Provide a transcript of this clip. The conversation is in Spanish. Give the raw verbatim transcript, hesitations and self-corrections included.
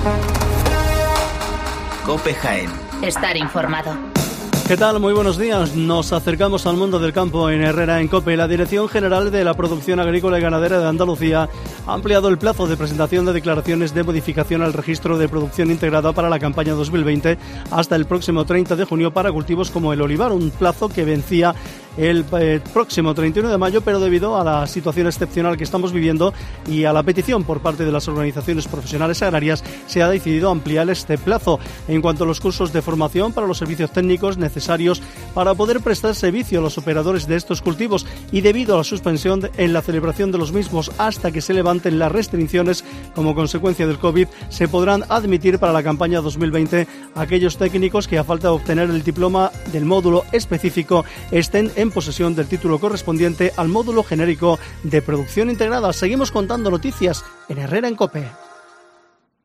COPE Jaén. Estar informado. ¿Qué tal? Muy buenos días. Nos acercamos al mundo del campo en Herrera en COPE. La Dirección General de la Producción Agrícola y Ganadera de Andalucía ha ampliado el plazo de presentación de declaraciones de modificación al registro de producción integrada para la campaña dos mil veinte hasta el próximo treinta de junio para cultivos como el olivar, un plazo que vencía el eh, próximo treinta y uno de mayo, pero debido a la situación excepcional que estamos viviendo y a la petición por parte de las organizaciones profesionales agrarias, se ha decidido ampliar este plazo. En cuanto a los cursos de formación para los servicios técnicos necesarios para poder prestar servicio a los operadores de estos cultivos, y debido a la suspensión en la celebración de los mismos hasta que se levanten las restricciones como consecuencia del COVID, se podrán admitir para la campaña dos mil veinte aquellos técnicos que, a falta de obtener el diploma del módulo específico, estén en posesión del título correspondiente al módulo genérico de producción integrada. Seguimos contando noticias en Herrera en COPE.